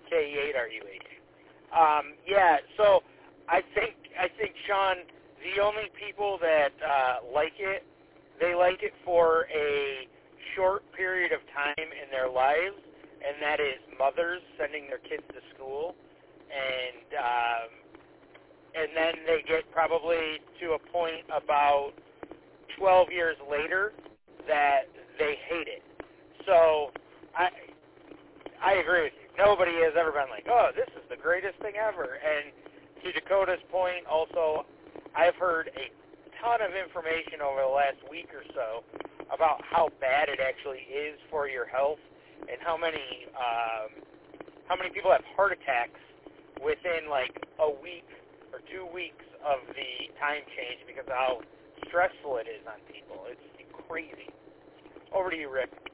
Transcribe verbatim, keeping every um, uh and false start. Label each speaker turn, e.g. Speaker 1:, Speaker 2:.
Speaker 1: K E eight R U H. Um, yeah, so I think I think Sean, the only people that uh, like it, they like it for a short period of time in their lives, and that is mothers sending their kids to school, and um, and then they get probably to a point about twelve years later that they hate it. So I I agree with you. Nobody has ever been like, oh, this is the greatest thing ever. And to Dakota's point, also, I've heard a ton of information over the last week or so about how bad it actually is for your health and how many um, how many people have heart attacks within like a week or two weeks of the time change because of how stressful it is on people. It's crazy. Over to you, Rick.